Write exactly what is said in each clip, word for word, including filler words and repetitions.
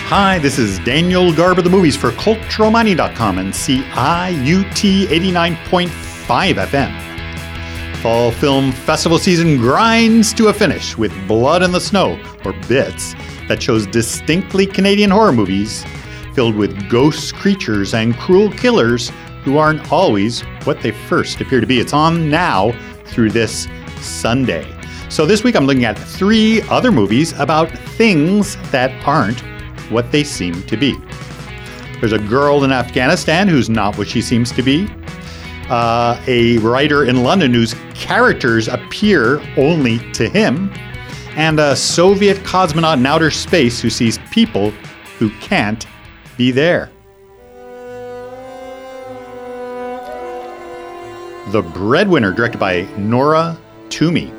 Hi, this is Daniel Garb of the Movies for Cultural Mining dot com and C I U T eighty-nine point five F M. Fall film festival season grinds to a finish with Blood in the Snow, or Bits, that shows distinctly Canadian horror movies filled with ghosts, creatures, and cruel killers who aren't always what they first appear to be. It's on now through this Sunday. So this week I'm looking at three other movies about things that aren't what they seem to be. There's a girl in Afghanistan who's not what she seems to be. Uh, a writer in London whose characters appear only to him. And a Soviet cosmonaut in outer space who sees people who can't be there. The Breadwinner, directed by Nora Twomey.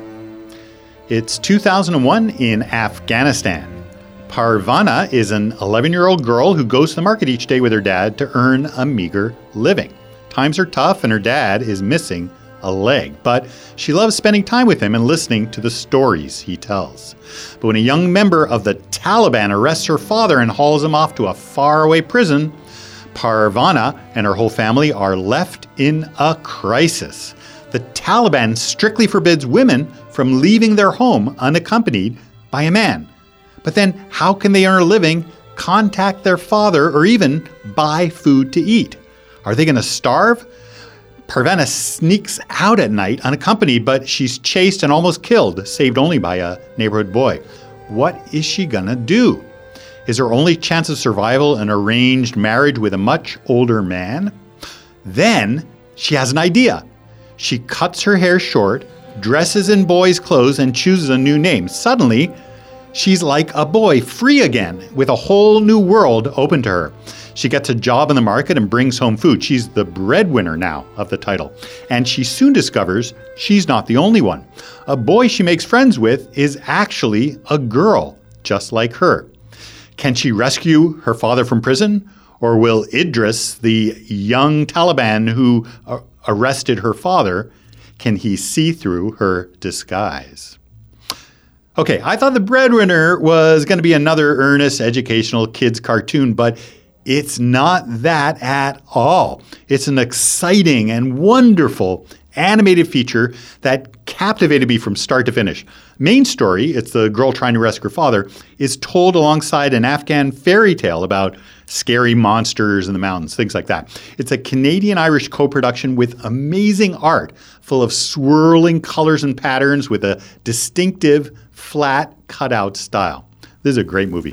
It's two thousand one in Afghanistan. Parvana is an eleven-year-old girl who goes to the market each day with her dad to earn a meager living. Times are tough and her dad is missing a leg, but she loves spending time with him and listening to the stories he tells. But when a young member of the Taliban arrests her father and hauls him off to a faraway prison, Parvana and her whole family are left in a crisis. The Taliban strictly forbids women from leaving their home unaccompanied by a man. But then how can they earn a living, contact their father, or even buy food to eat? Are they going to starve? Parvana sneaks out at night unaccompanied, but she's chased and almost killed, saved only by a neighborhood boy. What is she going to do? Is her only chance of survival an arranged marriage with a much older man? Then she has an idea. She cuts her hair short, dresses in boys' clothes, and chooses a new name. Suddenly, she's like a boy, free again, with a whole new world open to her. She gets a job in the market and brings home food. She's the breadwinner now of the title. And she soon discovers she's not the only one. A boy she makes friends with is actually a girl, just like her. Can she rescue her father from prison? Or will Idris, the young Taliban who uh, arrested her father, can he see through her disguise? Okay, I thought The Breadwinner was going to be another earnest educational kids cartoon, but it's not that at all. It's an exciting and wonderful animated feature that captivated me from start to finish. Main story, it's the girl trying to rescue her father, is told alongside an Afghan fairy tale about scary monsters in the mountains, things like that. It's a Canadian-Irish co-production with amazing art, full of swirling colors and patterns with a distinctive, flat, cutout style. This is a great movie.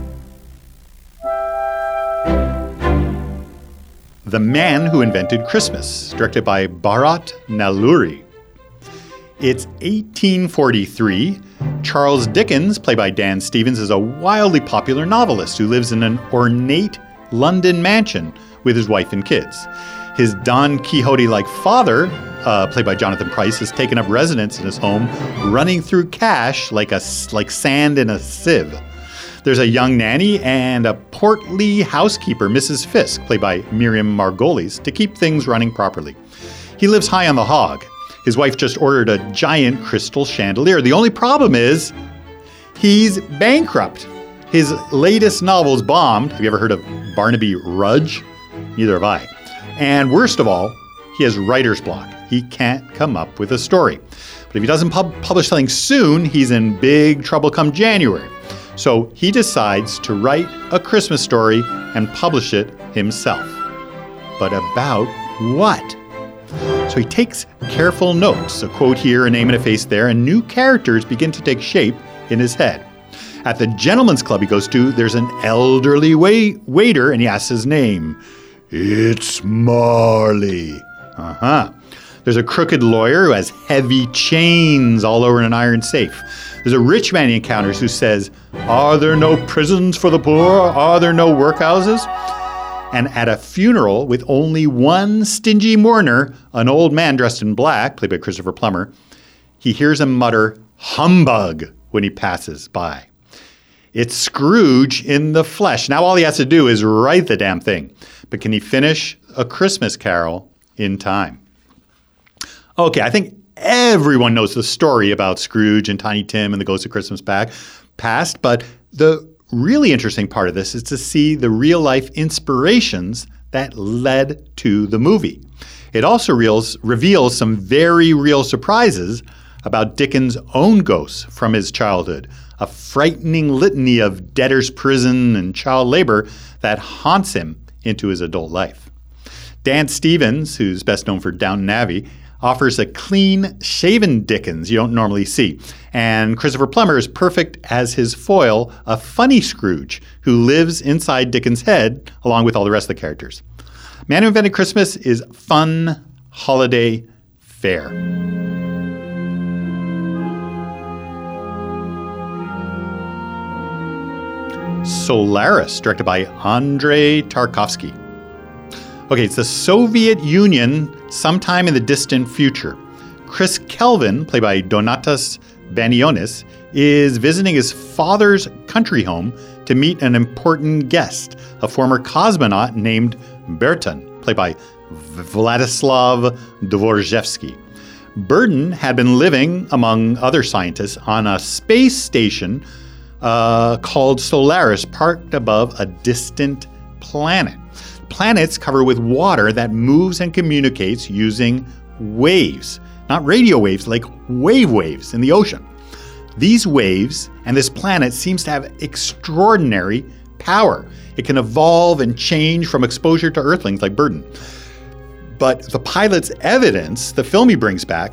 The Man Who Invented Christmas, directed by Bharat Nalluri. It's eighteen forty-three. Charles Dickens, played by Dan Stevens, is a wildly popular novelist who lives in an ornate London mansion with his wife and kids. His Don Quixote-like father, uh, played by Jonathan Pryce, has taken up residence in his home, running through cash like a, like sand in a sieve. There's a young nanny and a portly housekeeper, Missus Fisk, played by Miriam Margolyes, to keep things running properly. He lives high on the hog. His wife just ordered a giant crystal chandelier. The only problem is he's bankrupt. His latest novel's bombed. Have you ever heard of Barnaby Rudge? Neither have I. And worst of all, he has writer's block. He can't come up with a story. But if he doesn't pub- publish something soon, he's in big trouble come January. So he decides to write a Christmas story and publish it himself. But about what? So he takes careful notes, a quote here, a name and a face there, and new characters begin to take shape in his head. At the gentleman's club he goes to, there's an elderly wait- waiter, and he asks his name. It's Marley. Uh-huh. There's a crooked lawyer who has heavy chains all over an iron safe. There's a rich man he encounters who says, "Are there no prisons for the poor? Are there no workhouses?" And at a funeral with only one stingy mourner, an old man dressed in black, played by Christopher Plummer, he hears him mutter, "Humbug," when he passes by. It's Scrooge in the flesh. Now all he has to do is write the damn thing. But can he finish A Christmas Carol in time? Okay, I think everyone knows the story about Scrooge and Tiny Tim and the Ghost of Christmas Past, but the really interesting part of this is to see the real-life inspirations that led to the movie. It also reveals, reveals some very real surprises about Dickens' own ghosts from his childhood, a frightening litany of debtor's prison and child labor that haunts him into his adult life. Dan Stevens, who's best known for Downton Abbey, offers a clean-shaven Dickens you don't normally see. And Christopher Plummer is perfect as his foil, a funny Scrooge who lives inside Dickens' head along with all the rest of the characters. Man Who Invented Christmas is fun holiday fare. Solaris, directed by Andrei Tarkovsky. Okay, it's the Soviet Union sometime in the distant future. Chris Kelvin, played by Donatas Banionis, is visiting his father's country home to meet an important guest, a former cosmonaut named Burton, played by Vladislav Dvorzhevsky. Burton had been living, among other scientists, on a space station uh, called Solaris, parked above a distant planet. Planets covered with water that moves and communicates using waves, not radio waves, like wave waves in the ocean. These waves and this planet seems to have extraordinary power. It can evolve and change from exposure to Earthlings like Burton. But the pilot's evidence, the film he brings back,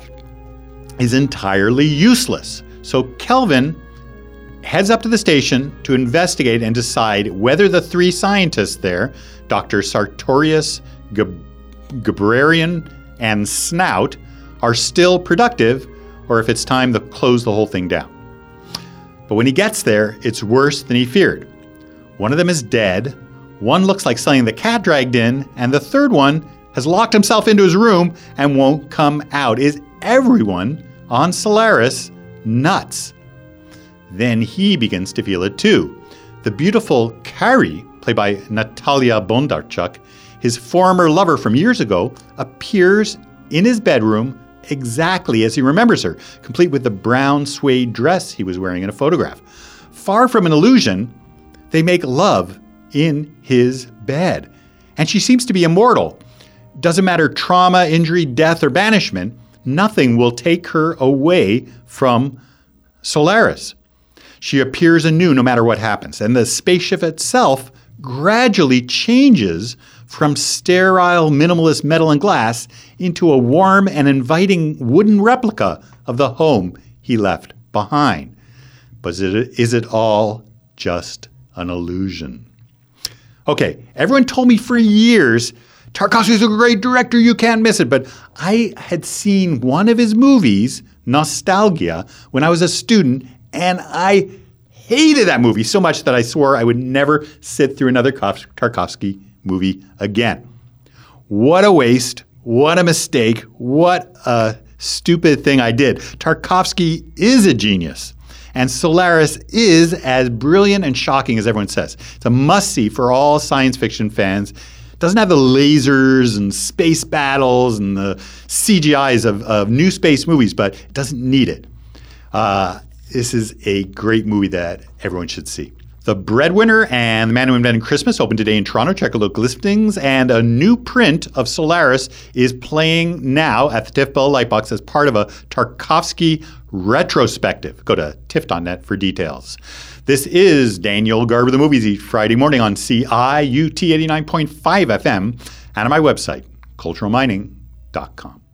is entirely useless. So Kelvin heads up to the station to investigate and decide whether the three scientists there, Doctor Sartorius, Gab- Gabrarian, and Snout, are still productive, or if it's time to close the whole thing down. But when he gets there, it's worse than he feared. One of them is dead, one looks like something the cat dragged in, and the third one has locked himself into his room and won't come out. Is everyone on Solaris nuts? Then he begins to feel it too. The beautiful Carrie, played by Natalia Bondarchuk, his former lover from years ago, appears in his bedroom exactly as he remembers her, complete with the brown suede dress he was wearing in a photograph. Far from an illusion, they make love in his bed. And she seems to be immortal. Doesn't matter trauma, injury, death, or banishment, nothing will take her away from Solaris. She appears anew no matter what happens, and the spaceship itself gradually changes from sterile minimalist metal and glass into a warm and inviting wooden replica of the home he left behind. But is it, is it all just an illusion? Okay, everyone told me for years, Tarkovsky's a great director, you can't miss it. But I had seen one of his movies, Nostalgia, when I was a student, and I hated that movie so much that I swore I would never sit through another Tarkovsky movie again. What a waste. What a mistake. What a stupid thing I did. Tarkovsky is a genius. And Solaris is as brilliant and shocking as everyone says. It's a must-see for all science fiction fans. It doesn't have the lasers and space battles and the C G Is of, of new space movies, but it doesn't need it. Uh, this is a great movie that everyone should see. The Breadwinner and The Man Who Invented Christmas open today in Toronto. Check out local listings. And a new print of Solaris is playing now at the Tiff Bell Lightbox as part of a Tarkovsky retrospective. Go to tiff dot net for details. This is Daniel Garber, the Movies Eat, Friday morning on C I U T eighty-nine point five F M and on my website, cultural mining dot com.